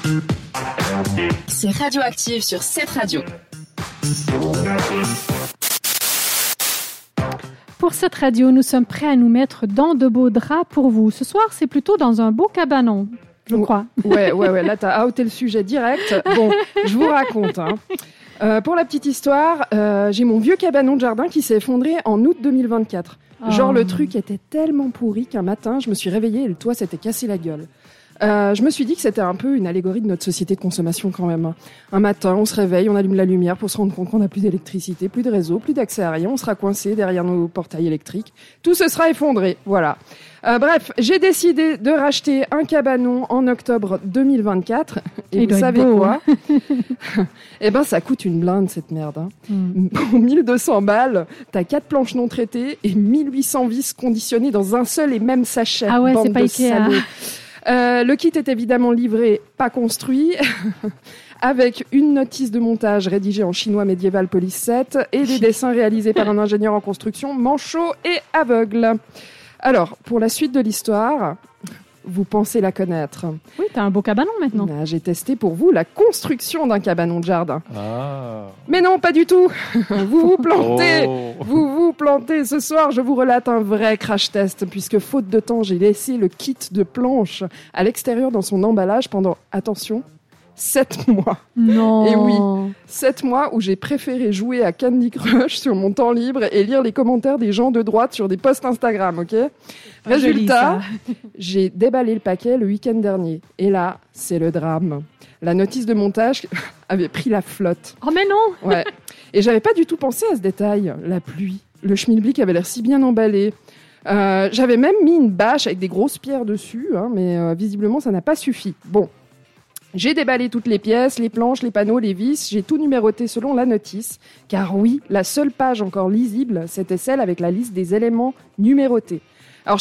C'est Radioactive sur cette radio. Pour cette radio, nous sommes prêts à nous mettre dans de beaux draps pour vous. Ce soir, c'est plutôt dans un beau cabanon, je crois. Ouais, là, t'as outé le sujet direct. Bon, je vous raconte. Pour la petite histoire, j'ai mon vieux cabanon de jardin qui s'est effondré en août 2024. Genre, le truc était tellement pourri qu'un matin, je me suis réveillée et le toit s'était cassé la gueule. Je me suis dit que c'était un peu une allégorie de notre société de consommation quand même. Un matin, on se réveille, on allume la lumière pour se rendre compte qu'on n'a plus d'électricité, plus de réseau, plus d'accès à rien. On sera coincé derrière nos portails électriques. Tout se sera effondré. Voilà. Bref, j'ai décidé de racheter un cabanon en octobre 2024. Et vous savez quoi? Eh ben, ça coûte une blinde, cette merde. Pour 1200 balles, t'as 4 planches non traitées et 1800 vis conditionnées dans un seul et même sachet. Ah ouais, bande c'est pas de Ikea. salauds. Le kit est évidemment livré, pas construit, avec une notice de montage rédigée en chinois médiéval Police 7 et des dessins réalisés par un ingénieur en construction manchot et aveugle. Alors, pour la suite de l'histoire, vous pensez la connaître. Oui, t'as un beau cabanon maintenant. J'ai testé pour vous la construction d'un cabanon de jardin. Ah. Mais non, pas du tout. Vous vous plantez. Vous vous plantez. Ce soir, je vous relate un vrai crash test, puisque faute de temps, j'ai laissé le kit de planche à l'extérieur dans son emballage pendant, attention, 7 mois. Non. Et oui, 7 mois où j'ai préféré jouer à Candy Crush sur mon temps libre et lire les commentaires des gens de droite sur des posts Instagram, ok ? Résultat, j'ai déballé le paquet le week-end dernier. Et là, c'est le drame. La notice de montage avait pris la flotte. Oh mais non. Ouais. Et j'avais pas du tout pensé à ce détail. La pluie. Le schmilblick avait l'air si bien emballé. J'avais même mis une bâche avec des grosses pierres dessus, mais visiblement, ça n'a pas suffi. Bon. J'ai déballé toutes les pièces, les planches, les panneaux, les vis. J'ai tout numéroté selon la notice. Car oui, la seule page encore lisible, c'était celle avec la liste des éléments numérotés. Alors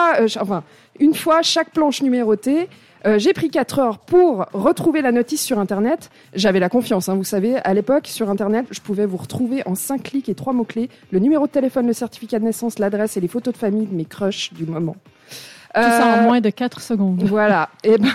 une fois chaque planche numérotée, j'ai pris 4 heures pour retrouver la notice sur Internet. J'avais la confiance, vous savez, à l'époque, sur Internet, je pouvais vous retrouver en 5 clics et 3 mots-clés, le numéro de téléphone, le certificat de naissance, l'adresse et les photos de famille de mes crushs du moment. Tout ça en moins de 4 secondes. Voilà.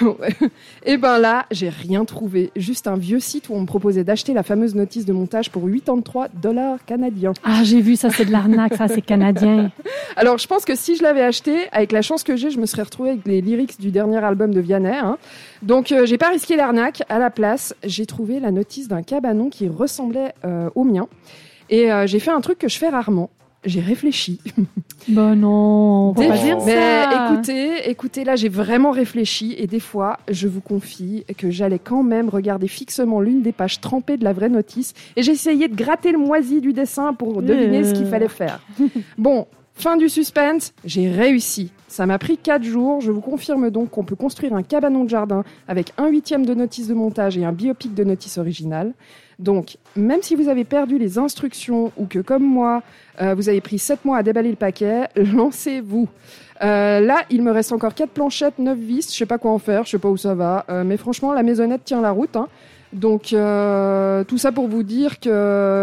Et ben là, j'ai rien trouvé. Juste un vieux site où on me proposait d'acheter la fameuse notice de montage pour $83 canadiens. Ah, j'ai vu, ça c'est de l'arnaque, ça c'est canadien. Alors, je pense que si je l'avais acheté, avec la chance que j'ai, je me serais retrouvée avec les lyrics du dernier album de Vianney. Donc, j'ai pas risqué l'arnaque. À la place, j'ai trouvé la notice d'un cabanon qui ressemblait au mien. Et j'ai fait un truc que je fais rarement. J'ai réfléchi. Bon non, on peut pas dire ça. Écoutez, là j'ai vraiment réfléchi et des fois, je vous confie que j'allais quand même regarder fixement l'une des pages trempées de la vraie notice et j'essayais de gratter le moisi du dessin pour deviner ce qu'il fallait faire. Bon, fin du suspense, j'ai réussi. Ça m'a pris 4 jours. Je vous confirme donc qu'on peut construire un cabanon de jardin avec 1/8 de notice de montage et un biopic de notice originale. Donc, même si vous avez perdu les instructions ou que, comme moi, vous avez pris 7 mois à déballer le paquet, lancez-vous. Là, il me reste encore 4 planchettes, 9 vis. Je sais pas quoi en faire, je sais pas où ça va. Mais franchement, la maisonnette tient la route. Donc, tout ça pour vous dire que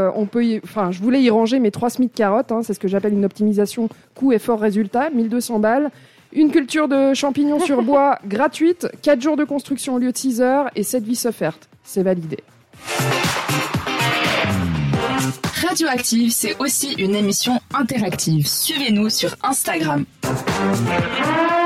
je voulais y ranger mes 3 semis de carottes. C'est ce que j'appelle une optimisation coût effort résultat. 1200 balles. Une culture de champignons sur bois gratuite. 4 jours de construction au lieu de 6 heures et 7 vis offertes. C'est validé. Radioactive, c'est aussi une émission interactive. Suivez-nous sur Instagram.